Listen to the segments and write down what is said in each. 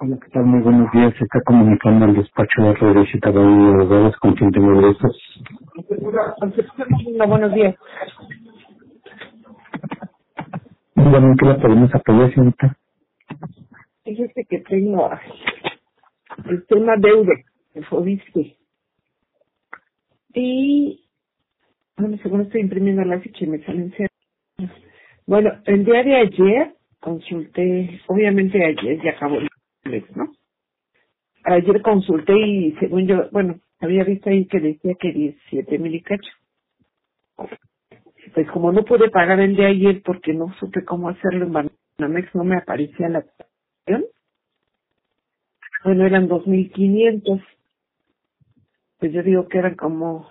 Hola, ¿qué tal? Muy buenos días. Se está comunicando al despacho de Rodríguez Caballero de Abogados, con quien tengo el gusto. Hola, buenos días. Dígame, ¿en qué la podemos apoyar, señorita? Fíjese que tengo una deuda de Fobiste. Y, bueno, según estoy imprimiendo la ficha y me salen ceros. Bueno, el día de ayer consulté, obviamente ayer ya acabó el mes, ¿no? Ayer consulté y según yo, bueno, había visto ahí que decía que 17,000 y cacho. Pues como no pude pagar el de ayer porque no supe cómo hacerlo en Banamex, no me aparecía la opción. Bueno, eran 2,500. Pues yo digo que eran como,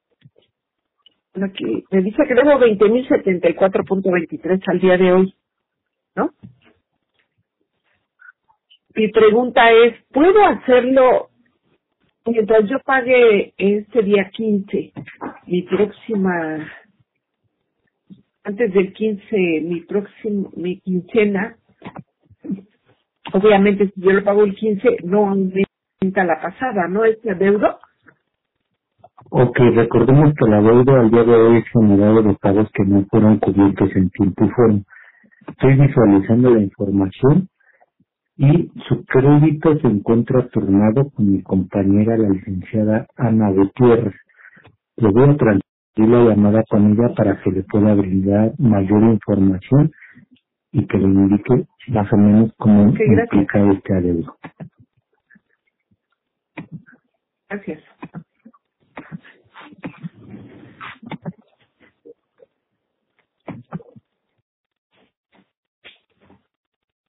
aquí me dice que debo 20,074.23 al día de hoy, ¿no? Mi pregunta es, ¿puedo hacerlo mientras yo pague este día 15, mi próxima, antes del 15, mi quincena? Obviamente si yo lo pago el 15, no aumenta la pasada, ¿no? ¿Este adeudo? Ok, recordemos que la deuda al día de hoy es generado de pagos que no fueron cubiertos en tiempo y forma. Estoy visualizando la información y su crédito se encuentra turnado con mi compañera, la licenciada Ana Gutiérrez. Le voy a transferir la llamada con ella para que le pueda brindar mayor información y que le indique más o menos cómo Ok, gracias. implica este adeudo. Gracias.